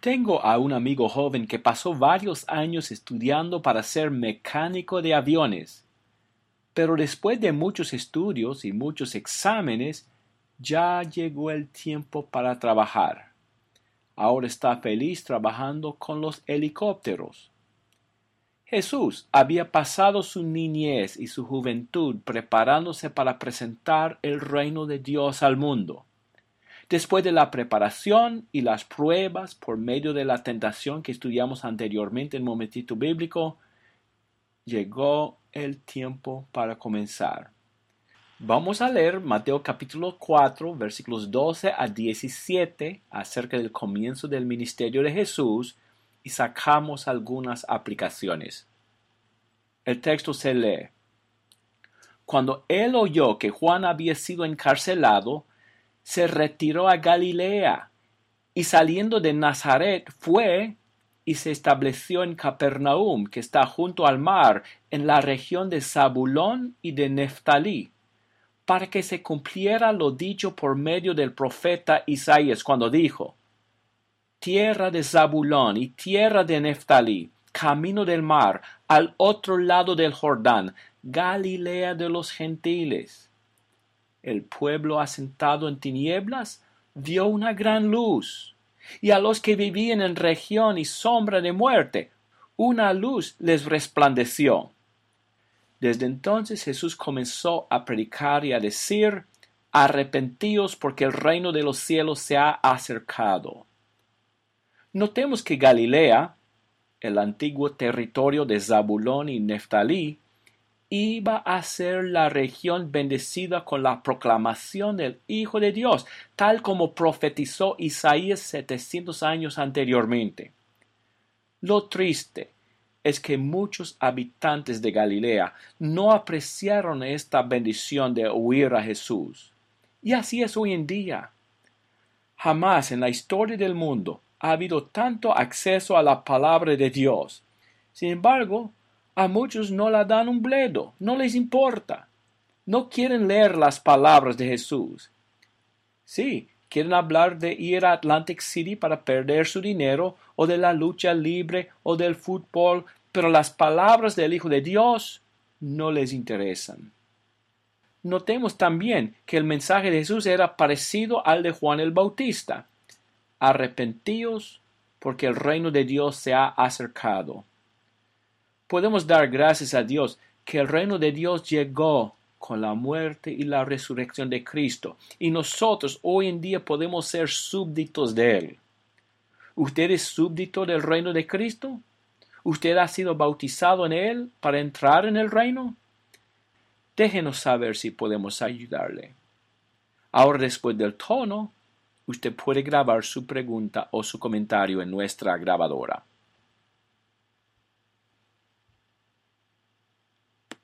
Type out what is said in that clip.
Tengo a un amigo joven que pasó varios años estudiando para ser mecánico de aviones, pero después de muchos estudios y muchos exámenes, ya llegó el tiempo para trabajar. Ahora está feliz trabajando con los helicópteros. Jesús había pasado su niñez y su juventud preparándose para presentar el reino de Dios al mundo. Después de la preparación y las pruebas por medio de la tentación que estudiamos anteriormente en Momentito Bíblico, llegó el tiempo para comenzar. Vamos a leer Mateo capítulo 4, versículos 12 a 17 acerca del comienzo del ministerio de Jesús y sacamos algunas aplicaciones. El texto se lee: Cuando él oyó que Juan había sido encarcelado, se retiró a Galilea, y saliendo de Nazaret fue y se estableció en Capernaum, que está junto al mar, en la región de Zabulón y de Neftalí, para que se cumpliera lo dicho por medio del profeta Isaías, cuando dijo: Tierra de Zabulón y tierra de Neftalí, camino del mar, al otro lado del Jordán, Galilea de los gentiles. El pueblo asentado en tinieblas vio una gran luz, y a los que vivían en región y sombra de muerte, una luz les resplandeció. Desde entonces Jesús comenzó a predicar y a decir: Arrepentíos, porque el reino de los cielos se ha acercado. Notemos que Galilea, el antiguo territorio de Zabulón y Neftalí, iba a ser la región bendecida con la proclamación del Hijo de Dios, tal como profetizó Isaías 700 años anteriormente. Lo triste es que muchos habitantes de Galilea no apreciaron esta bendición de oír a Jesús. Y así es hoy en día. Jamás en la historia del mundo ha habido tanto acceso a la palabra de Dios. Sin embargo, a muchos no la dan un bledo, no les importa. No quieren leer las palabras de Jesús. Sí, quieren hablar de ir a Atlantic City para perder su dinero, o de la lucha libre, o del fútbol, pero las palabras del Hijo de Dios no les interesan. Notemos también que el mensaje de Jesús era parecido al de Juan el Bautista. Arrepentíos, porque el reino de Dios se ha acercado. Podemos dar gracias a Dios que el reino de Dios llegó con la muerte y la resurrección de Cristo, y nosotros hoy en día podemos ser súbditos de Él. ¿Usted es súbdito del reino de Cristo? ¿Usted ha sido bautizado en Él para entrar en el reino? Déjenos saber si podemos ayudarle. Ahora, después del tono, usted puede grabar su pregunta o su comentario en nuestra grabadora.